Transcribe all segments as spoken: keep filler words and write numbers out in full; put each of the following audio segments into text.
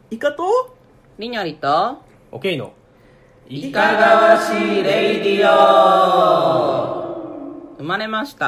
イカとりにょりとオケイのいかがわしいレイディオ生まれました。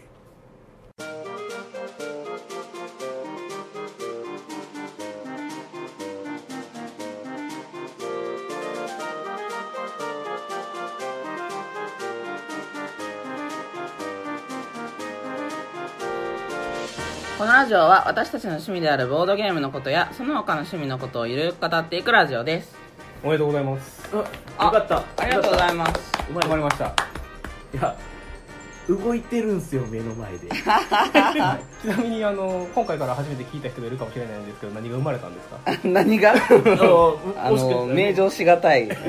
このラジオは私たちの趣味であるボードゲームのことやその他の趣味のことをゆるく語っていくラジオです。 おめでとうございます。 あ、よかった。 ありがとうございます。 生まれました。 いや、動いてるんすよ、目の前で。 ちなみにあの今回から初めて聞いた人がいるかもしれないんですけど、何が生まれたんですか？ 何があの名状しがたい名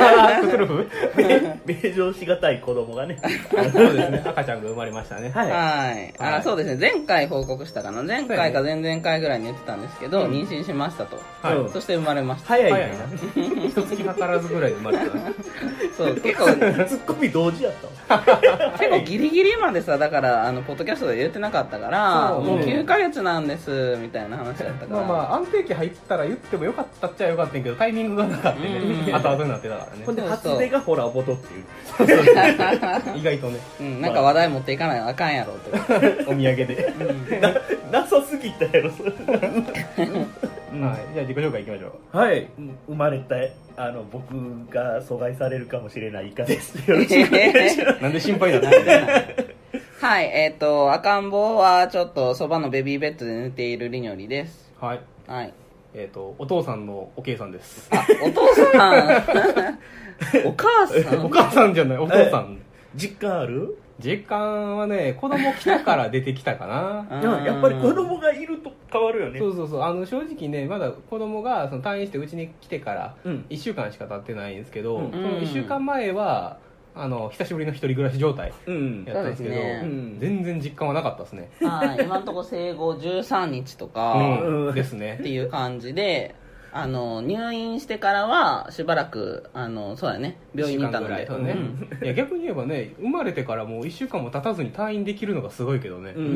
状しがたい子供がね。 そうですね、赤ちゃんが生まれましたね。 はい、はいあそうですね、前回報告したかな、前回か前々回ぐらいに言ってたんですけど、うん、妊娠しましたと、はい、そして生まれました。 早いな一月かからずぐらいで生まれたそう結構ツッコミ同時やったわ結構ギリギリまでさ、だからあのポッドキャストで言ってなかったから、もうきゅうかげつなんですみたいな話だったから、 まあまあ安定期入ったら言ってもよかったっちゃよかったんけど、タイミングがなかったね、後々になってたからね。 ほんで初音がホラーボトっていう意外とね、 うん、なんか話題持っていかないとあかんやろとお土産で、うん、な, なさすぎたやろそれ、はい、 じゃあ自己紹介いきましょう。 はい、生まれたあの僕が阻害されるかもしれないイカです。よろしくお願いします。 なんで心配だったはい、えっ、ー、と赤ん坊はちょっとそばのベビーベッドで寝ているりにょりです。 はい、 はい、 えっ、ー、とお父さんのおけいさんです。 あ、お父さんお母さんお母さんじゃない、お父さん。 実感ある？ 実感はね、子供来たから出てきたかなやっぱり子供がいると変わるよね。 そうそうそう、あの正直ね、まだ子供がその退院してうちに来てからいっしゅうかんしか経ってないんですけど、うん、そのいっしゅうかんまえはあの久しぶりの一人暮らし状態やったんですけど、うんね、全然実感はなかったですね。 はい、今のところ生後じゅうさんにちとか、 うん、ですねっていう感じで、あの入院してからはしばらくあのそうだね、病院にいたので、ね、 うん、いや逆に言えばね、生まれてからもういっしゅうかんも経たずに退院できるのがすごいけどね、うん、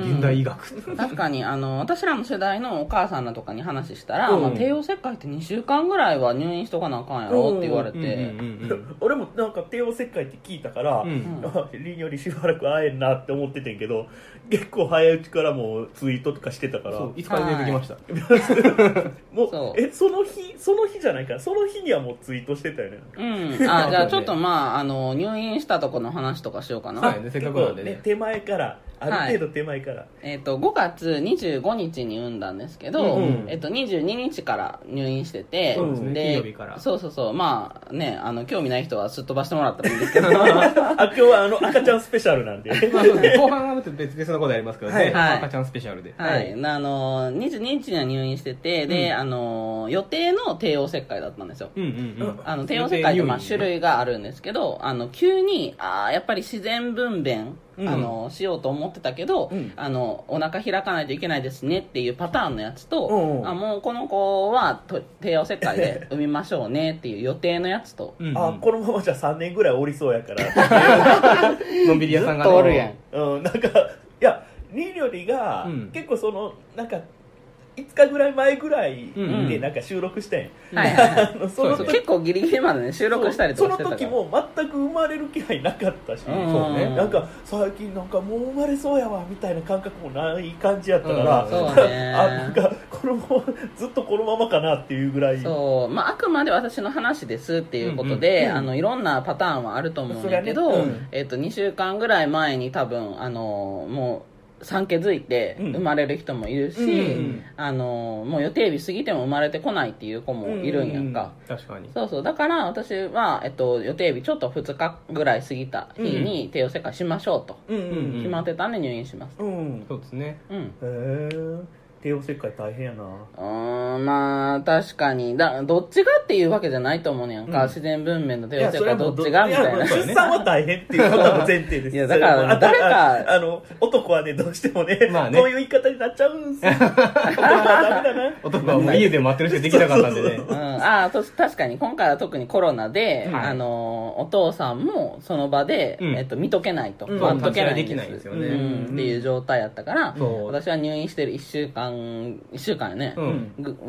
現代医学確かにあの私らの世代のお母さんらとかに話したら、うんまあ、帝王切開ってにしゅうかんぐらいは入院しとかなあかんやろって言われて、 俺もなんか帝王切開って聞いたから、うん、りんよりしばらく会えんなって思っててんけど、結構早いうちからもうツイートとかしてたから、 そういつから出てきました、 はい、もうえその日その日じゃないから、その日にはもうツイートしてたよね。 うん、あじゃあちょっとまああの入院したとこの話とかしようかな。 はい、ね、せっかくなんでね、 手前からある程度手前から、はい、 えー、とごがつにじゅうごにちに産んだんですけど、うんうんえー、とにじゅうににちから入院してて、 そうですね、 で金曜日から。 そうそうそう、まあね、あの興味ない人はすっ飛ばしてもらったらいいんですけどあ今日はあの赤ちゃんスペシャルなんでまあそうですね、後半は別々のことやりますけどね、はい、赤ちゃんスペシャルで、 はいはい、あのにじゅうににちには入院してて、うん、であの予定の帝王切開だったんですよ、うんうんうん、あの帝王切開ってまあ種類があるんですけど、あの急にあやっぱり自然分娩あの、うん、しようと思ってたけど、うん、あのお腹開かないといけないですねっていうパターンのやつと、うんうん、あもうこの子は帝王切開で産みましょうねっていう予定のやつとうん、あこのままじゃさんねんぐらいおりそうやからのんびり屋さんが、 ね、ずっとおるやん、 うん、なんかいやりりょりが、うん、結構そのなんかいつかぐらい前ぐらいでなんか収録してん、 うん、はいはいはいそうそう結構ギリギリまでね収録したりとかしてたから、 その時も全く生まれる気配なかったし、 うんそうね、なんか最近なんかもう生まれそうやわみたいな感覚もない感じやったから、 うん、そうねあなんかこのずっとこのままかなっていうぐらい、 そう、まあ、あくまで私の話ですっていうことで、うんうん、あのいろんなパターンはあると思うんだけど、ねうんえー、とにしゅうかんぐらい前に多分あのもう産気づいて生まれる人もいるし、うんうん、あのもう予定日過ぎても生まれてこないっていう子もいるんやんか、 うんうん、確かにそうそうだから私は、えっと、予定日ちょっとふつかぐらい過ぎた日に帝王切開しましょうと、うんうんうん、決まってたんで入院します、 うん、そうですね、 うん、 へー帝王切開大変やな。 うーんまあ確かにだどっちがっていうわけじゃないと思うねやんか、うん、自然分娩の帝王切開どっちがみたいな。 出産は大変っていうことの前提です。 いやだから誰かあの男はねどうしてもね、まあねこういう言い方になっちゃうんですよ男はダメだな。 男はもう家で待ってるしかできなかったんでね。 うん、ああと確かに今回は特にコロナで、はい、あのお父さんもその場で、うんえっと、見とけないと、 うん、 待っとけないできないんですよね、 うん、っていう状態やったから、うん、私は入院してるいっしゅうかんいっしゅうかんやね、うん、は、は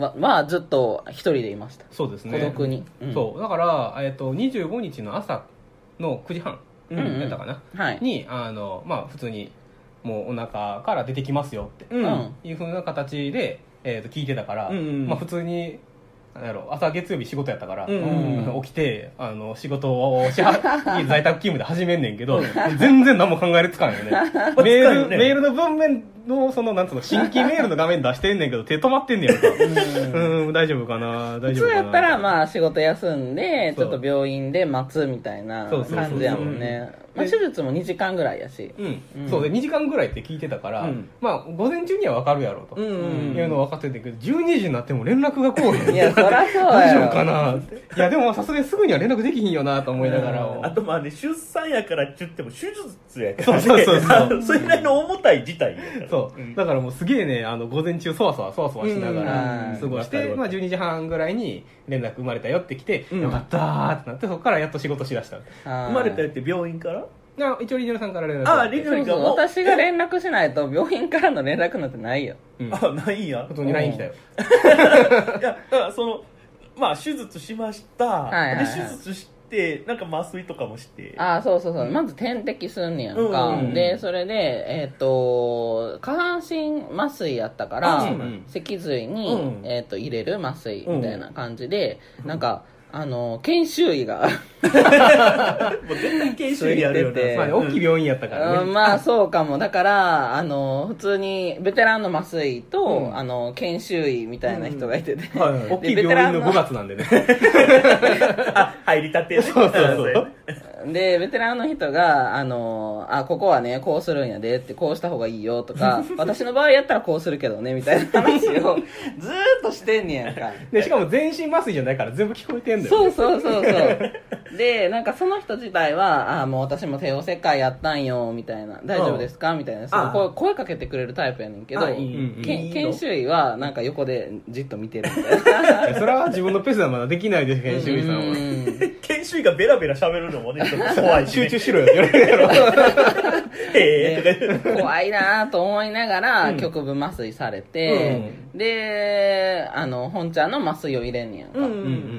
ずっと一人でいました。 そうですね、 孤独に、 うん、そうだから、えー、とにじゅうごにちの朝のくじはんやったかな、うんうんはい、にあの、まあ、普通にもうお腹から出てきますよっていう風な形で、えー、と聞いてたから、うんうんまあ、普通になんやろ朝月曜日仕事やったから、うんうん、起きてあの仕事をしは在宅勤務で始めんねんけど全然何も考えるつかんよねメール、ね、メールの文面のそのなんつうの新規メールの画面出してんねんけど手止まってんねやんかうんうん大丈夫かな大丈夫かな。 普通やったらまあ仕事休んでちょっと病院で待つみたいな感じやもんね。まあ、手術もにじかんぐらいやし、 うんうん、そうでにじかんぐらいって聞いてたから、うん、まあ午前中には分かるやろうと、うんうん、いうのは分かってたけどじゅうにじになっても連絡がこうへんいやそらそうや大丈夫かなっていやでもさすがにすぐには連絡できひんよなと思いながら、 うん、あとまあね出産やからって言っても手術やから、ね、そうそうそうそうそれなりの重たい事態やからそう、うん、だからもうすげえねあの午前中そわそわそわそわしながら過ごして、まあ、じゅうにじはんぐらいに連絡生まれたよって来て、うん、よかったーってなってそこからやっと仕事しだした。 生まれたよって病院から一応リニョルさんから連絡ああリニョルがも私が連絡しないと病院からの連絡なんてないよ、 うん、あないんや普通に ライン 来たよいやだからそのまあ手術しました、はいはいはい、で手術してなんか麻酔とかもしてああそうそうそう、うん、まず点滴すんねやんか、うんうん、でそれでえっ、ー、と下半身麻酔やったから、うん、脊髄に、うんえー、と入れる麻酔みたいな感じで、うん、なんかあの研修医がもう絶対研修医やるよね、 まあ、大きい病院やったからね、 うん、まあそうかも。だからあの普通にベテランの麻酔と、うん、あの研修医みたいな人がいてて、うんはいはい、 大きい病院のごがつなんでねあ入りたて、ね、 そうそうそうでベテランの人があのあここはねこうするんやでってこうした方がいいよとか私の場合やったらこうするけどねみたいな話をずーっとしてんねやんかでしかも全身麻酔じゃないから全部聞こえてんだよ、 ね、そうそうそうそうでなんかその人自体はあもう私も帝王切開やったんよみたいな大丈夫ですかみたいな声声かけてくれるタイプやねんけど研修医はなんか横でじっと見てるみたいなそれは自分のペースではまだできないです研修医さんは研修医がベラベラ喋るのもね怖い、ね、 集中しろよって言われるやろえー、怖いなと思いながら、うん、局部麻酔されて、うん、であの本ちゃんの麻酔を入れんねやんか、うんうんうん、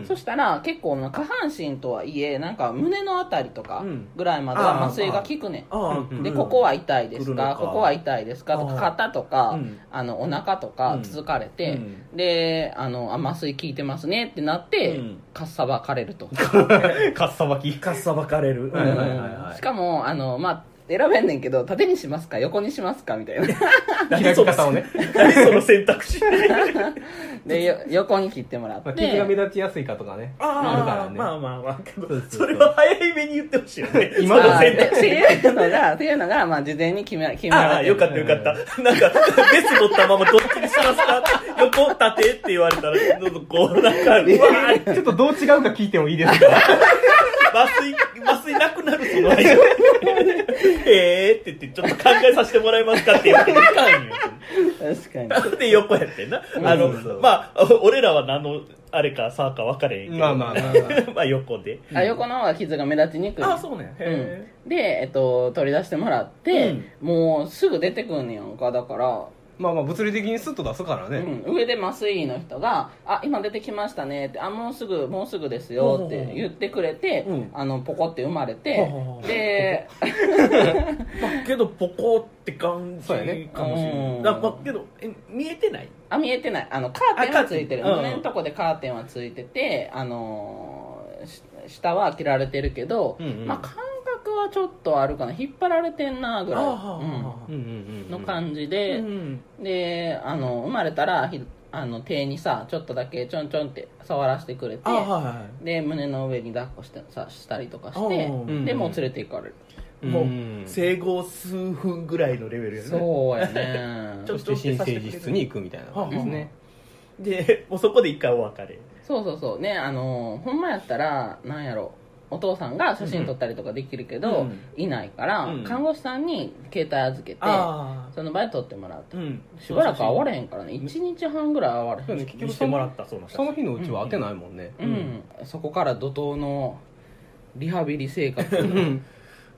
そしたら結構下半身とはいえなんか胸のあたりとかぐらいまでは麻酔が効くねん、うん、でここは痛いですかここは痛いですかとか肩とか、うん、あのお腹とか続かれて、うん、であの麻酔効いてますねってなって、うん、かっさばかれるとかっさばきかっさばかれる、うんはいはいはい、しかもあのまあ選べんねんけど縦にしますか横にしますかみたいな開き方をね何その選択肢でよ横に切ってもらって、まあ、 傷が目立ちやすいかとかねあるからねまあまあまあけどそれは早い目に言ってほしいよね今の選択肢っていうのがっていうのがまあ事前に決め決められてるああよかったよかったなんかベス乗ったままどっちにしますか横縦って言われたらどうぞこうなんかうわちょっとどう違うか聞いてもいいですか麻酔麻酔なくなるその間えーって言ってちょっと考えさせてもらえますかって言っていかんよ確かになんで横やってんな、うん、あの、うん、まあ俺らは何のあれかさか分かれへんけどまあまあまあ、まあ、 まあ横で、 うん、あ横の方が傷が目立ちにくいあそうねへ、 うん、で、えっと、取り出してもらって、うん、もうすぐ出てくんねやんかだからまあまあ物理的にスッと出すからね、 うん、上で麻酔の人が「あ今出てきましたね」って「あもうすぐもうすぐですよ」って言ってくれて、うん、あのポコって生まれて、うん、でまあけどポコって感じかもしれない、うん、だまあけどえ見えてないあ見えてないあのカーテンはついてる胸のとこでカーテンはついててあのー、下は切られてるけど、うんうん、まあ感覚はちょっとあるかな引っ張られてんなぐらいの感じで、うんうん、であの生まれたらあの手にさちょっとだけちょんちょんって触らせてくれて、はいはい、で胸の上に抱っこしてさしたりとかして、うん、でもう連れて行かれる。 もう生後数分ぐらいのレベルやね。 そうやね。 ちょっと新生児室に行くみたいな感じですね。 でもうそこで一回お別れ。 そうそうそうねあのほんまやったらなんやろお父さんが写真撮ったりとかできるけど、うん、いないから、うん、看護師さんに携帯預けて、その場で撮ってもらうと、うん、しばらく会われへんからねいちにちはんぐらい会われへん、 ね、結局してもらったそのその日のうちは会ってないもんね、 うんうん、そこから怒涛のリハビリ生活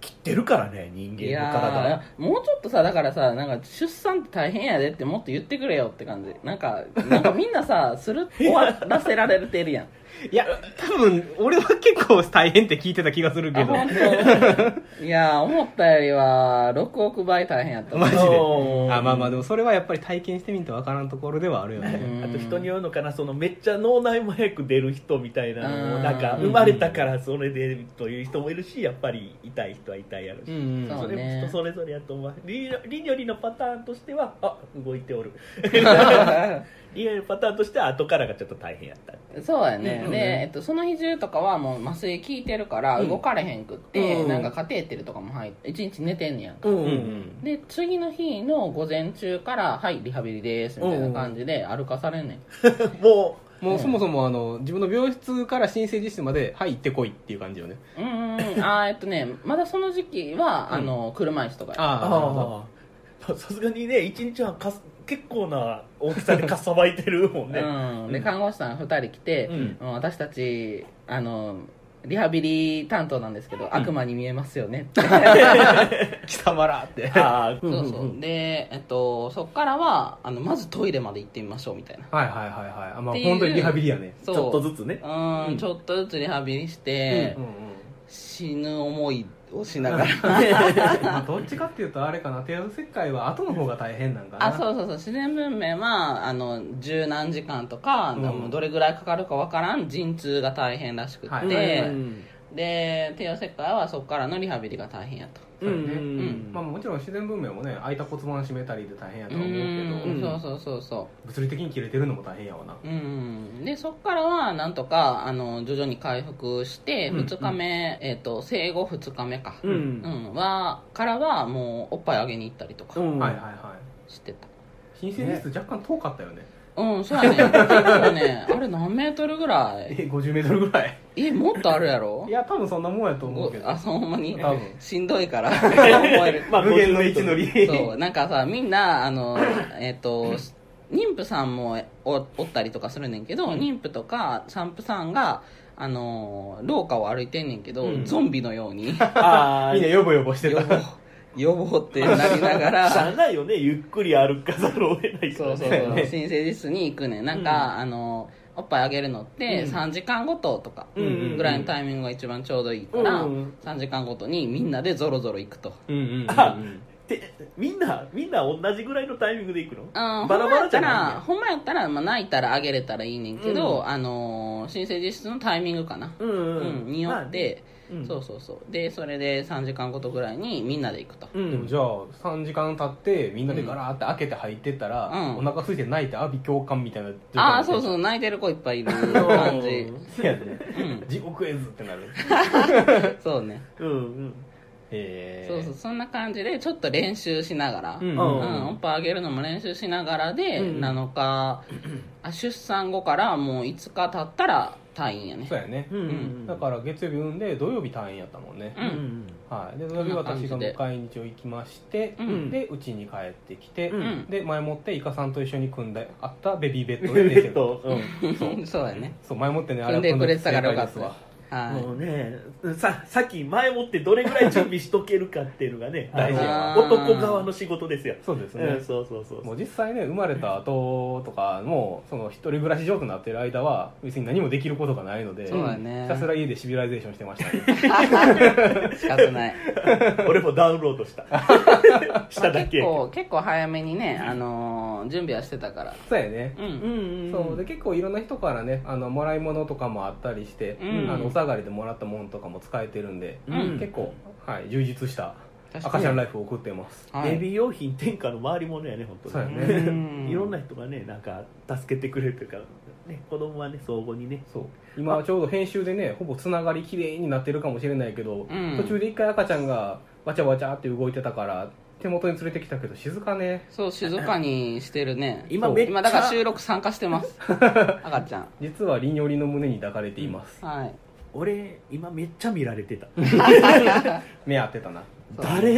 切ってるからね、人間の体。 もうちょっとさ、だからさ、なんか出産って大変やでってもっと言ってくれよって感じ。なんかなんかみんなさする終わらせられてるやん。 いや多分俺は結構大変って聞いてた気がするけど。 いや思ったよりはろくおくばい大変やった。 マジで。あ、まあまあでもそれはやっぱり体験してみんと分からんところではあるよね。 あと人によるのかな、そのめっちゃ脳内麻薬出る人みたいなのもなんか生まれたからそれでという人もいるし、やっぱり痛い人は痛いやろし、うんうん、それも人それぞれやと思う。リニョリのパターンとしてはあ動いておる。リニョリのパターンとしては後からがちょっと大変やった。 そうやね、うん、で、えっと、その日中とかはもう麻酔効いてるから動かれへんくって、うん、なんかカテーテルとかも入って一日寝てんねやんか、うんうん、で次の日の午前中からはいリハビリですみたいな感じで歩かされんねん。 もうもうそもそもあの自分の病室から新生児室まではい行ってこいっていう感じよね。 うんうん、あえっとねまだその時期は、うん、あの車椅子とかや。 ああさすがにね一日はかす結構な大きさでかさばいてるもんね、 うん、で看護師さんふたり来て、うん、私たちあのリハビリ担当なんですけど、うん、悪魔に見えますよねって貴様らってあそうそう、で、えっと、そっからはあのまずトイレまで行ってみましょうみたいな。 はいはいはいはい、あ、まあ、本当にリハビリやね。 ちょっとずつね、 うん、うん、ちょっとずつリハビリして、うんうんうん、死ぬ思いをしながらまあどっちかっていうとあれかな、帝王切開は後の方が大変なんかな。 あそうそうそう、自然分娩はあの十何時間とか、うん、どれぐらいかかるかわからん陣痛が大変らしくて、はいはいはい、で帝王切開はそこからのリハビリが大変やと。 そうね、うんうんまあ、もちろん自然分娩もね空いた骨盤締めたりで大変やとは思うけど、 うんそうそうそうそう物理的に切れてるのも大変やわな。 うんでそこからはなんとかあの徐々に回復してふつかめ、うんえー、と生後ふつかめか、うんうん、はからはもうおっぱいあげに行ったりとか、うん、 はいはいはいしてた。 新生児室若干遠かったよね。 うん、そうやね。結構ね、あれ何メートルぐらい？ え、ごじゅうメートルぐらい？ え、もっとあるやろ？ いや、多分そんなもんやと思うけど。 あ、そうほんまに？多分。しんどいから思える。まあ、無限の一乗り。 そう、なんかさ、みんな、あの、えっと、妊婦さんも お, おったりとかするねんけど、うん、妊婦とか産婦さんが、あの、廊下を歩いてんねんけど、うん、ゾンビのように。 あみんなヨボヨボしてた。 予防ってなりながらしゃあないよね、ゆっくり歩かざるを得ないから、ね、 そうそうそう、新生児室に行くねん。なんか、うん、あのおっぱいあげるのってさんじかんごととかぐらいのタイミングが一番ちょうどいいから、うんうん、さんじかんごとにみんなでゾロゾロ行くと、うんうんうんうん、 あでみんなみんな同じぐらいのタイミングで行くの？うん、バラバラじゃないんほんまやったら、まあ、泣いたらあげれたらいいねんけど、うん、あの新生児室のタイミングかな、うんうんうん、によって、まあうん、そうそうそうでそれでさんじかんごとぐらいにみんなで行くと、 うん、でもじゃあさんじかん経ってみんなでガラーって開けて入ってったら、うん、お腹空いて泣いて阿鼻共感みたいな状態。 ああそうそう泣いてる子いっぱいいる感じそうやね、うん、地獄絵図ってなるそうねうんうんへそうそうそんな感じでちょっと練習しながら、うんうん、おっぱいあげるのも練習しながらで、うん、なのかあ出産後からもういつか経ったら退院やね。 そうやね、うんうん、だから月曜日産んで土曜日退院やったもんね、うんうんはい、で土曜日私が迎えに行きまして、うん、でうちに帰ってきて、うん、で前もってイカさんと一緒に組んであったベビーベッドで寝てると、 うん、そうそうやねそう前もってねあれは組んでくれてたからよかったわ。 もうねさ, さっき前もってどれぐらい準備しとけるかっていうのがね大事男側の仕事ですよ。 そうですね、 うん、そうそうそうもう実際ね生まれた後とかもその一人暮らし状態になってる間は別に何もできることがないので、 そうだね、 ひたすら家でシビライゼーションしてましたね仕方ない俺もダウンロードしたしただけ、 まあ、結構結構早めにね、あのー、準備はしてたから。 そうやね、うんうんうん、そうで結構いろんな人からねあのもらい物とかもあったりして、うん、あのお下がりでもらったものとかも使えてるんで、うん、結構、はい、充実した赤ちゃんライフを送ってます、 はい、ベビー用品天下の回り物やね本当に。そうやねいろんな人がねなんか助けてくれるというか、ね、子供はね相互にね。 そう今ちょうど編集でねほぼつながりきれいになってるかもしれないけど、うん、途中で一回赤ちゃんがわちゃわちゃって動いてたから手元に連れてきたけど静かね。 そう静かにしてるね今めっちゃ今だから収録参加してます赤ちゃん実はリニョリの胸に抱かれています、 うん、はい俺今めっちゃ見られてた目合ってたな。 誰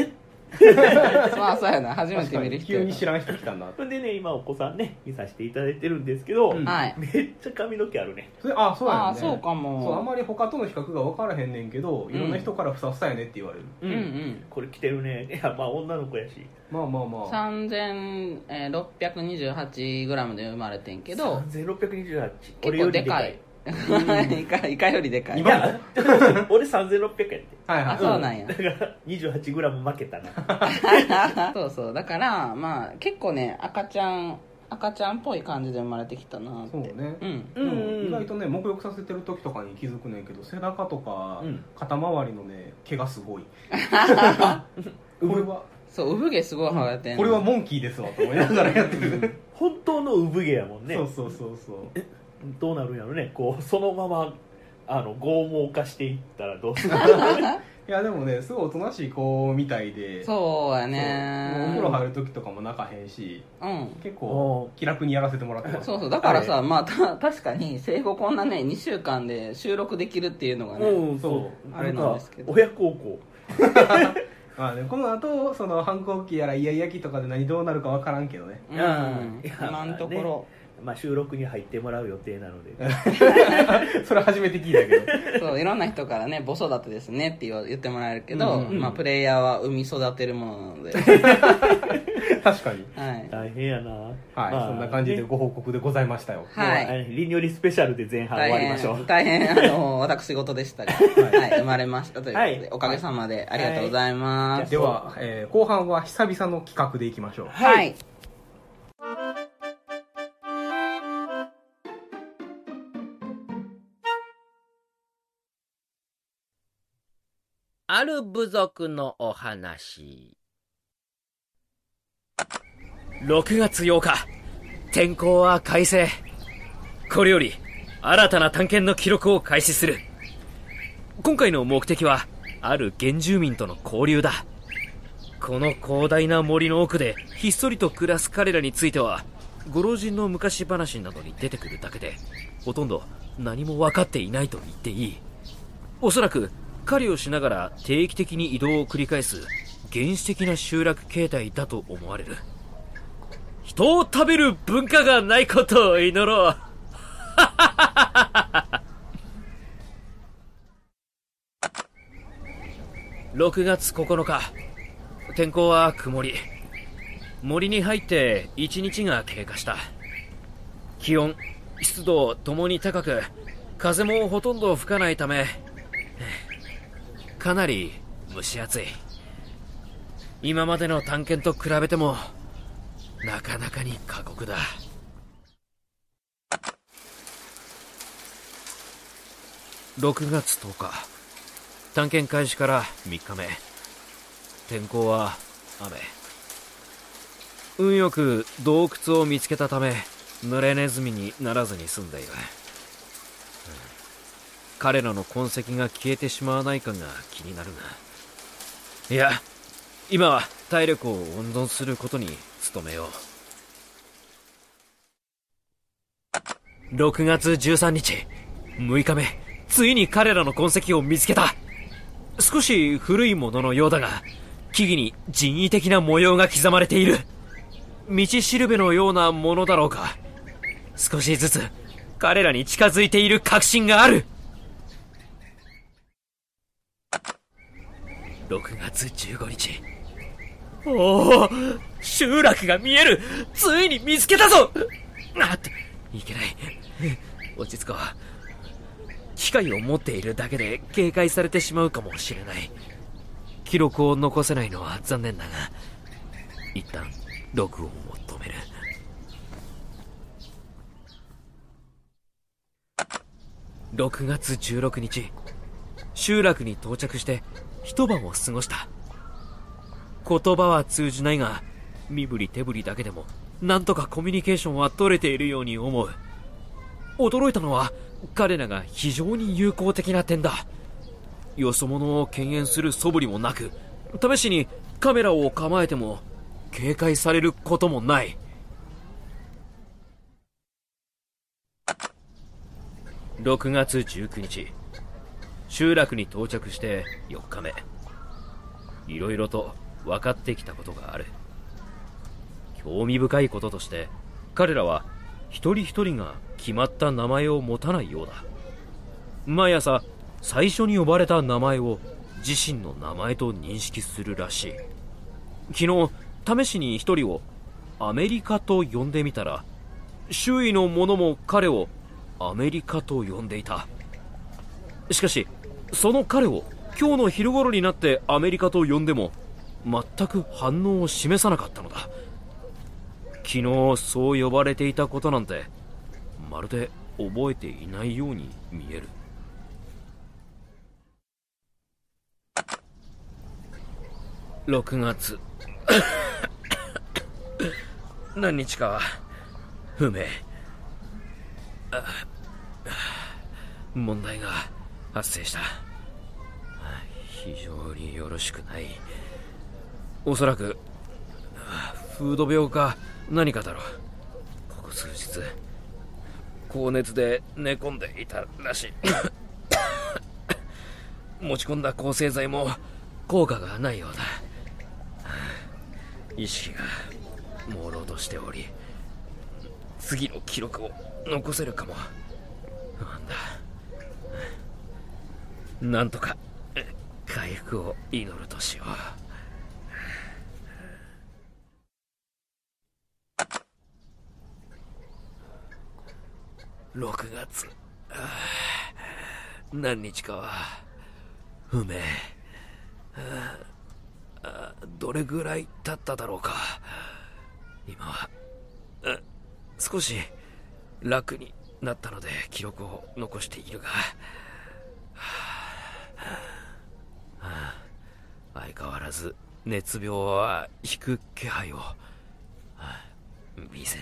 まあそうやな、初めて見る人急に知らん人来たんだ。 でね、今お子さんね見させていただいてるんですけど、うん、めっちゃ髪の毛あるね。 それあそうやね。 あそうかも。 そう、あんまり他との比較が分からへんねんけど、いろんな人からふさふさやねって言われる。 うんうん、うん、これ着てるね。いやまあ女の子やし。 まあまあまあ。 さんぜんろっぴゃくにじゅうはちグラムで生まれてんけど。 さんぜんろっぴゃくにじゅうはち。 結構でかい。イカイカよりでかい。 いや俺さんぜんろっぴゃくやって。 はいはい。あ、そうなんや。 だからにじゅうはちグラム負けたな。 そうそう。だからまあ結構ね、赤ちゃん赤ちゃんっぽい感じで生まれてきたなって。 そうね。 うん。 でも意外とね、沐浴させてる時とかに気づくねんけど、背中とか肩周りのね毛がすごい。これはそう産毛すごい生えてん。 これはモンキーですわと思いながらやってる。 本当の産毛やもんね。 そうそうそうそう。 どうなるんやろね、こうそのままあの剛毛化していったらどうするいやでもね、すごいおとなしい子みたいで。 そうやね。 お風呂入る時とかも泣かへんし、うん、結構気楽にやらせてもらってます。 そうそう、だからさ、まあた確かに生後こんなねにしゅうかんで収録できるっていうのがね、 うん、そうあれなんですけど、 親孝行まあね、この後その反抗期やらイヤイヤ期とかで何どうなるか分からんけどね。 うん、今のところ、 まあ、収録に入ってもらう予定なのでそれ初めて聞いたけどそういろんな人からね母育てですねって言ってもらえるけど、うんうん、まあ、プレイヤーは産み育てるものなので確かに、 はい、大変やな、はい、 まあ、そんな感じでご報告でございましたよ。 はい、 りんよりスペシャルで前半終わりましょう。 大変、大変あの私事でしたが、はい、生まれましたということで、はい、おかげさまでありがとうございます、はい、 では、えー、後半は久々の企画でいきましょう。 はい、はい、 ある部族のお話。ろくがつようか、天候は快晴。これより新たな探検の記録を開始する。今回の目的はある原住民との交流だ。この広大な森の奥でひっそりと暮らす彼らについては、ご老人の昔話などに出てくるだけでほとんど何も分かっていないと言っていい。おそらく狩りをしながら定期的に移動を繰り返す原始的な集落形態だと思われる。人を食べる文化がないことを祈ろう。ろくがつここのか、天候は曇り。森に入っていちにちが経過した。気温、湿度ともに高く、風もほとんど吹かないためかなり蒸し暑い。今までの探検と比べてもなかなかに過酷だ。ろくがつとおか、探検開始からみっかめ。天候は雨。運よく洞窟を見つけたため濡れネズミにならずに済んでいる。彼らの痕跡が消えてしまわないかが気になるが、いや、今は体力を温存することに努めよう。ろくがつじゅうさんにち、むいかめ、ついに彼らの痕跡を見つけた。少し古いもののようだが、木々に人為的な模様が刻まれている。道しるべのようなものだろうか。少しずつ彼らに近づいている確信がある。ろくがつじゅうごにち、おお、集落が見える。ついに見つけたぞ。あっと、いけない。落ち着こう。機械を持っているだけで警戒されてしまうかもしれない。記録を残せないのは残念だが、一旦録音を止める。ろくがつじゅうろくにち、集落に到着して一晩を過ごした。言葉は通じないが、身振り手振りだけでもなんとかコミュニケーションは取れているように思う。驚いたのは彼らが非常に友好的な点だ。よそ者を敬遠する素振りもなく、試しにカメラを構えても警戒されることもない。ろくがつじゅうくにち、集落に到着してよっかめ。いろいろと分かってきたことがある。興味深いこととして、彼らは一人一人が決まった名前を持たないようだ。毎朝最初に呼ばれた名前を自身の名前と認識するらしい。昨日試しに一人をアメリカと呼んでみたら、周囲の者も彼をアメリカと呼んでいた。しかしその彼を今日の昼頃になってアメリカと呼んでも全く反応を示さなかったのだ。昨日そう呼ばれていたことなんてまるで覚えていないように見える。ろくがつ何日かは不明。問題が発生した。非常によろしくない。おそらくフード病か何かだろう。ここ数日高熱で寝込んでいたらしい。持ち込んだ抗生剤も効果がないようだ。意識が朦朧としており、次の記録を残せるかも不安だ。なんとか回復を祈るとしよう。ろくがつ何日かは不明。どれぐらい経っただろうか。今は少し楽になったので記録を残しているが、相変わらず熱病は引く気配を見せない。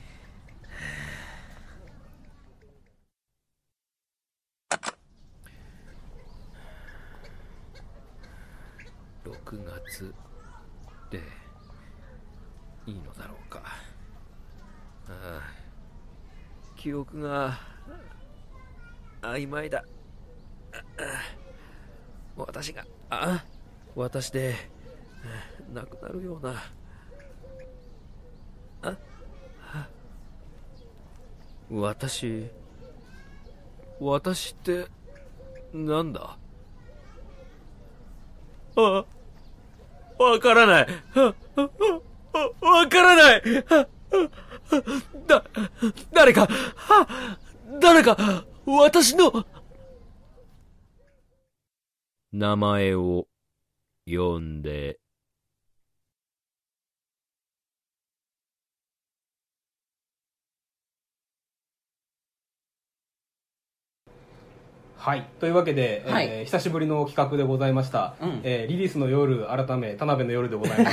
ろくがつでいいのだろうか。ああ、記憶が曖昧だ。私があ私で亡くなるような。あ私私ってなんだ。あわからない。わからない。だ誰か誰か私の名前を呼んで。 はい、というわけで、はい、えー、久しぶりの企画でございました、うん、えー、リリースの夜改め田辺の夜でございます、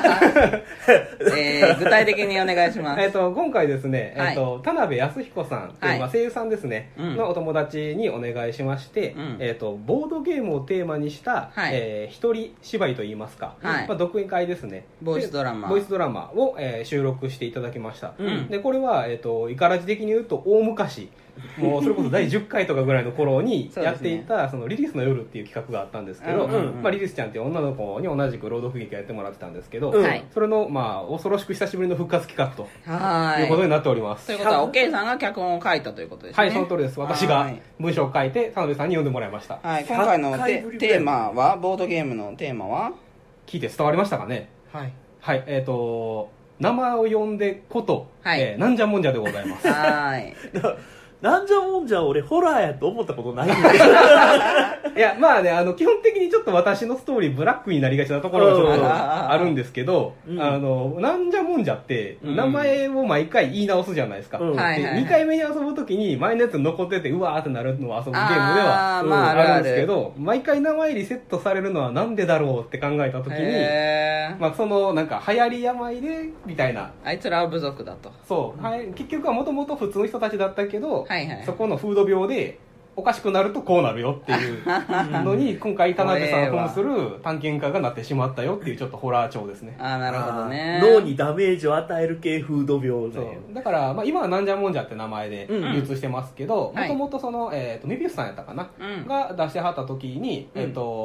えー、具体的にお願いします。 えと今回ですね、えーとはい、田辺康彦さんという、はい、まあ、声優さんですね、うん、のお友達にお願いしまして、うん、えーとボードゲームをテーマにした、はい、えー、一人芝居といいますか、はい、まあ、独演会ですね、 ボイスドラマボイスドラマを、えー、収録していただきました、うん、でこれは、えーとイカラジ的に言うと大昔もうそれこそだいじゅっかいとかぐらいの頃にやっていたそのリリースの夜っていう企画があったんですけど、まあ、リリースちゃんっていう女の子に同じく朗読劇をやってもらってたんですけど、うん、それのまあ恐ろしく久しぶりの復活企画ということになっております。 ということはおけいさんが脚本を書いたということですね。 はい、その通りです。私が文章を書いて田辺さんに読んでもらいました。 はい、今回のテーマはボードゲームのテーマは聞いて伝わりましたかね。 はい、 はい、えっ、ー、と名前を呼んでこと、はい、えー、なんじゃもんじゃでございます。 はいなんじゃもんじゃ俺ホラーやと思ったことないんだけどいやまあね、あの基本的にちょっと私のストーリーブラックになりがちなところがちょっとあるんですけど、うん、あのなんじゃもんじゃって名前を毎回言い直すじゃないですか、うん、でにかいめに遊ぶときに前のやつ残っててうわーってなるのを遊ぶゲームではあ、まあ、あるんですけど、毎回名前リセットされるのはなんでだろうって考えたときに、まあ、そのなんか流行り病でみたいな、 あいつらは部族だと、 そう、はい、結局はもともと普通の人たちだったけど、はいはい、そこの風土病でおかしくなるとこうなるよっていうのに今回田辺さんを扮する探検家がなってしまったよっていうちょっとホラー調ですね。 ああ、なるほどね。 脳にダメージを与える系風土病だよ。だから、まあ、今はなんじゃもんじゃって名前で流通してますけど、もともとその、えーと、メビウスさんやったかな、うん、が出してはった時に、えーと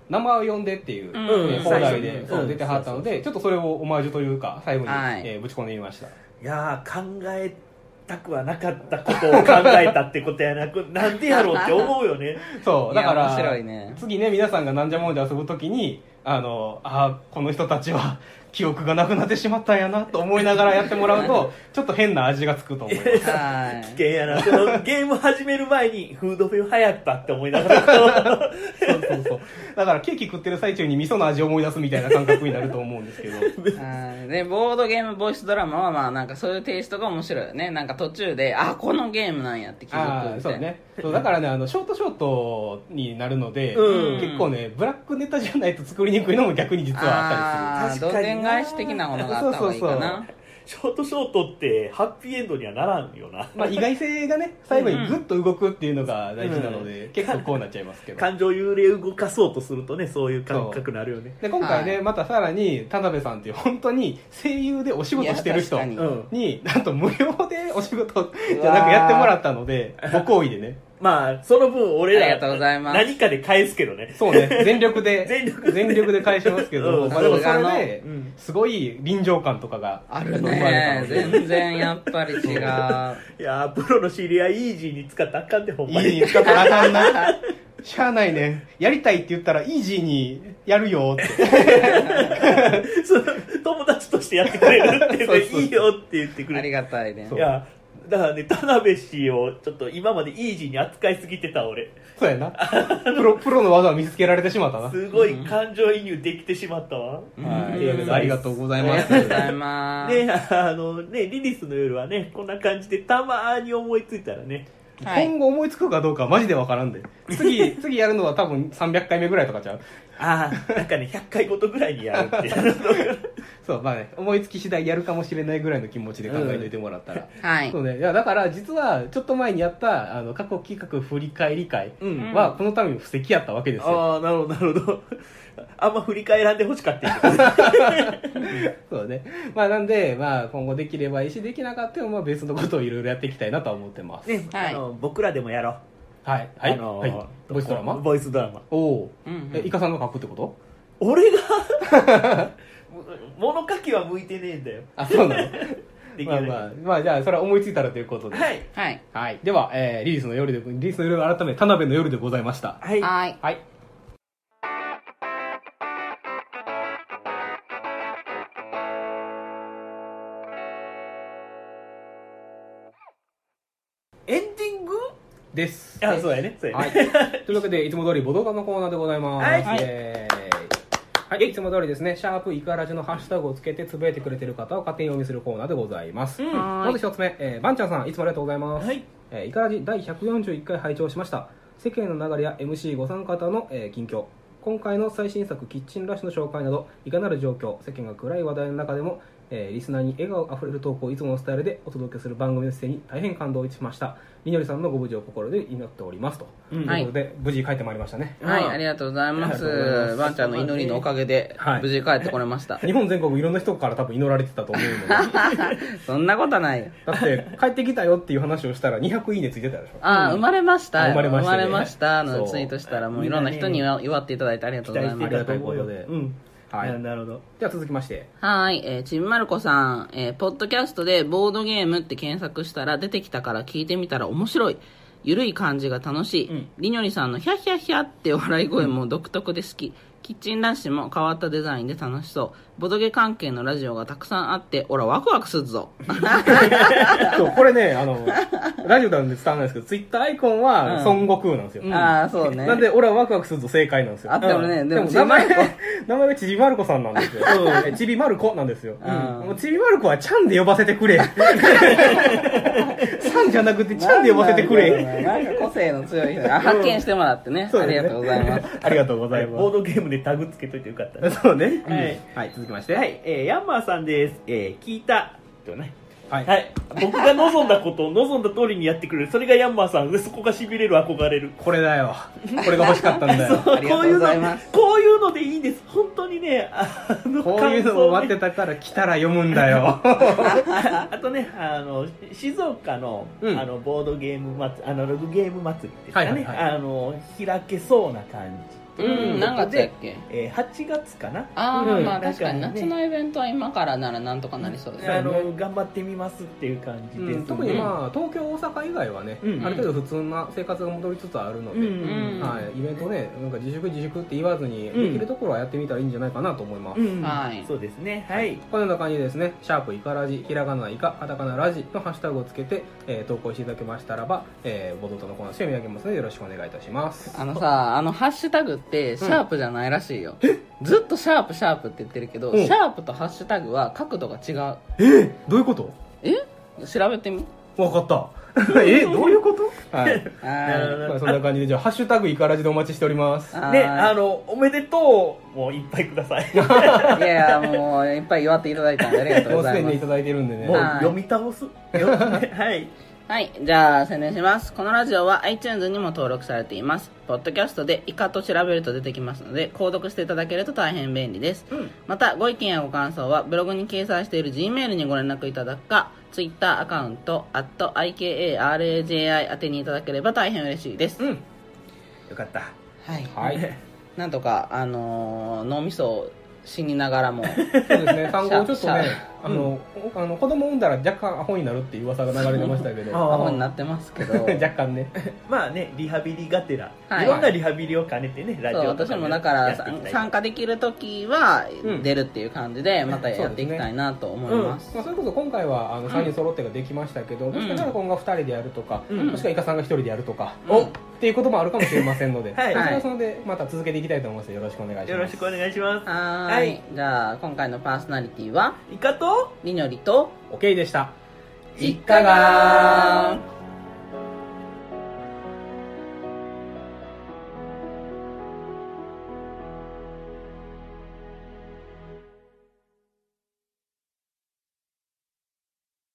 名前を呼んでっていう放題で出てはったので、ちょっとそれをオマージュというか最後に、はいえー、ぶち込んでみました。いやー考えたくはなかったことを考えたってことやなくなんでやろうって思うよね。 そうだから面白い、ね、次ね皆さんがなんじゃもんで遊ぶときにあのあこの人たちは記憶がなくなってしまったんやなと思いながらやってもらうとちょっと変な味がつくと思います。危険やな。そのゲーム始める前にフードフェ流行ったって思いながらそうそうそうだからケーキ食ってる最中に味噌の味を思い出すみたいな感覚になると思うんですけどでボードゲームボイスドラマはまあなんかそういうテイストが面白いよね。なんか途中であこのゲームなんやって気づくみたいな。 そうねそうだからねあのショートショートになるので、うん、結構ねブラックネタじゃないと作りにくいのも逆に実はあったりする。 どげん返し的なものがあった方がいいかな。そうそうそうショートショートってハッピーエンドにはならんよな。 まあ意外性がね最後にグッと動くっていうのが大事なので、うん、結構こうなっちゃいますけど感情幽霊動かそうとするとねそういう感覚になるよね。 で今回ね、はい、またさらに田辺さんっていう本当に声優でお仕事してる人になんと無料でお仕事じゃなくやってもらったのでご好意でねまあその分俺ら何かで返すけどね。 そうね全力で全力で全力で返しますけど、うん、まあでもそれですごい臨場感とかがあるね。全然やっぱり違う。 いやプロの知り合いイージーに使ったらあかんでほんまに。 イージーに使ったらあかんな。しゃあないね。やりたいって言ったらイージーにやるよってその友達としてやってくれるってそうそうそういいよって言ってくれる。 ありがたいね。 いやだからね田辺氏をちょっと今までイージーに扱いすぎてた俺。 そうやなプロ、プロの技を見つけられてしまったな。 すごい感情移入できてしまったわ、 うん、はい、ありがとうございます。 ありがとうございますねあのねリリスの夜はねこんな感じでたまに思いついたらね、 はい、今後思いつくかどうかはマジでわからんで次次やるのは多分さんびゃっかいめぐらいとかちゃう。 ああなんかねひゃっかいごとぐらいにやるってそうまあね思いつき次第やるかもしれないぐらいの気持ちで考えておいてもらったら、 うん、はいそうねいやだから実はちょっと前にやったあの過去企画振り返り会はこのために布石やったわけですよ、 うん、ああなるほどなるほどあんま振り返らんでほしかったそうねまあなんでまあ今後できればいいしできなかったらまあ別のことをいろいろやっていきたいなとは思ってます、 ねはい、あの僕らでもやろう。 はいはい、あのーはい、ボイスドラマボイスドラマおお、うんうん、えイカさんが書くってこと？ 俺が物書きは向いてねえんだよ。 あそうなのまあまあまあじゃあそれは思いついたらということではいはい、 はい、では、えー、リリースの夜でリリースの夜改め田辺の夜でございました。 はいはい、 はいエンディングです。 あ、そうやね。そうやね。 はい、というわけでいつも通りボドガのコーナーでございます。はい。えー、はい、いつも通りですね、シャープイカラジのハッシュタグをつけてつぶやいてくれてる方を勝手にお読みするコーナーでございます。うん、まず一つ目、えー、バンちゃんさんいつもありがとうございます。はい。えー、イカラジだいひゃくよんじゅういっかい拝聴しました。世間の流れや エムシーご参加方の、えー、近況。今回の最新作キッチンラッシュの紹介などいかなる状況世間が暗い話題の中でも、えー、リスナーに笑顔あふれる投稿をいつものスタイルでお届けする番組の姿勢に大変感動しました。みのりさんのご無事を心で祈っておりますと、うん、ということで無事帰ってまいりましたね。 はい、ありがとうございます。ワンちゃんの祈りのおかげで無事帰ってこれました、 はい、日本全国いろんな人から多分祈られてたと思うのでそんなことないだって帰ってきたよっていう話をしたらにひゃくいいねついてたでしょ。 ああ、生まれました生まれました、ね、 生まれましたのツイートしたらもういろんな人に祝っていただいてありがとうございます。 ありがたいことで、 うんはい、 なるほど。 では続きましてはい、えー、ちんまる子さん、えー、ポッドキャストでボードゲームって検索したら出てきたから聞いてみたら面白いゆるい感じが楽しい、うん、りにょりさんのヒャッヒャッヒャって笑い声も独特で好き、キッチンラッシュも変わったデザインで楽しそう、ボドゲ関係のラジオがたくさんあってオラワクワクするぞそうこれねあのラジオなんで伝わらないですけどツイッターアイコンは孫悟空なんですよ、 うん、ああそうねなんでオラワクワクするぞ正解なんですよ。 あってもね、うん、 でも名前名前はちびまる子さんなんですよちびまる子なんですよ、うん、もうちびまる子はちゃんで呼ばせてくれさんじゃなくてちゃんで呼ばせてくれなんか個性の強い人発見してもらってね、うん、ありがとうございますありがとうございます。 ボードゲームでタグつけといてよかったね。 そうね、 はい、 はい、続きまして、 はい、えー、ヤンマーさんです。えー、聞いたとね、はい、はい、僕が望んだことを望んだ通りにやってくれる、それがヤンマーさんで、そこがしびれる、憧れる、 これだよ、これが欲しかったんだよありがとうございます。 こういうのでいいんです、本当にね、あのこういうのを待ってたから来たら読むんだよあ, あとねあの静岡 の,、うん、あのボードゲーム祭アナログゲーム祭りですかね、はいはいはい、あの開けそうな感じということで、えー、はちがつかな。 ああ、うん、まあ確かに夏のイベントは今からならなんとかなりそうですね。 あの頑張ってみますっていう感じです、ねうん、 特にまあ東京大阪以外はね、うん、ある程度普通な生活が戻りつつあるので、うんはい、イベントねなんか自粛自粛って言わずにできるところはやってみたらいいんじゃないかなと思います、うんはい、そうですねはい、 このような感じでですねシャープイカラジひらがなイカカタカナラジのハッシュタグをつけて、えー、投稿していただけましたらば、えー、ボドとのコーナー読み上げますのでよろしくお願いいたします。 あのさあのハッシュタグってシャープじゃないらしいよ、うん、ずっとシャープシャープって言ってるけど、うん、シャープとハッシュタグは角度が違う。 えどういうこと？ え調べてみ。 分かったえどういうことはい、まあ、そんな感じでじゃあハッシュタグイカラジでお待ちしておりますね。あのおめでとうもういっぱいくださいいやいやもういっぱい祝っていただいたんでありがとうございます。 もうすでにいただいてるんでねもう読み倒すはいはい。じゃあ、宣伝します。このラジオは iTunes にも登録されています。ポッドキャストでイカと調べると出てきますので、購読していただけると大変便利です。うん、また、ご意見やご感想はブログに掲載している Gmail にご連絡いただくか、Twitter アカウント、アット アイケーエーアールエージェーアイ 宛てにいただければ大変嬉しいです。うん。よかった。 はい。 はい。 なんとか、あのー、脳みそを死にながらも。 そうですね、単語をちょっとね、あの、うん、あの子供産んだら若干アホになるっていう噂が流れてましたけどアホになってますけど若干ねまあねリハビリがてら、はい、いろんなリハビリを兼ねてねラジオとか、ね、 そう私もだから参加できる時は出るっていう感じでまたやっていきたいなと思います、 うん、そ, ねうんまあ、それこそ今回はあのさんにん揃ってができましたけど、うん、もしかしたら今後ふたりでやるとか、うん、もしくはイカさんがひとりでやるとか、うん、っていうこともあるかもしれませんので、はい、それはそれでまた続けていきたいと思いますのでよろしくお願いします。 よろしくお願いします。 はい、はい、じゃあ今回のパーソナリティはイカとりのりとオケイでした。 いかがー